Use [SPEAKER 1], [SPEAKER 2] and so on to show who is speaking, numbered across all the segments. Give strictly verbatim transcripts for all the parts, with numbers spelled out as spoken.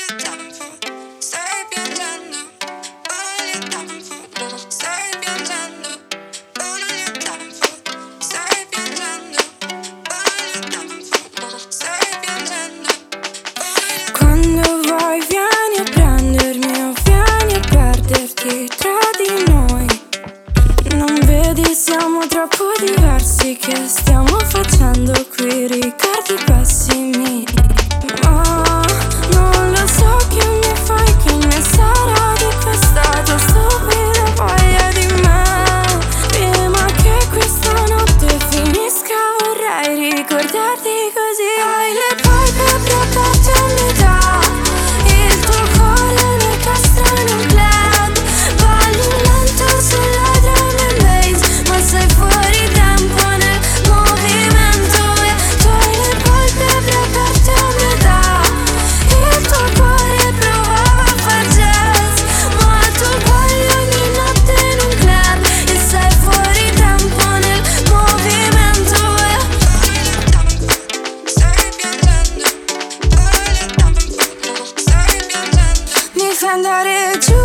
[SPEAKER 1] Siamo troppo diversi, che stiamo facendo qui? Ricordi pessimi, ma non lo so che mi fai, che ne sarà di questa tua stupida voglia di me. Prima che questa notte finisca vorrei ricordarti così. Hai le palpebre aperte a metà, il tuo cuore nel castro in un club, balli lento sulla drum and bass, ma sei fuori tempo nel movimento e tu hai le palpebre aperte a metà. Il tuo cuore provava a far jazz, ma tu balli ogni notte in un club e sei fuori tempo nel movimento e stai piangendo, stai piangendo. Mi fai andare giù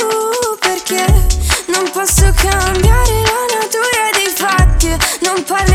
[SPEAKER 1] perché non posso cambiare la natura dei fatti. Non parlo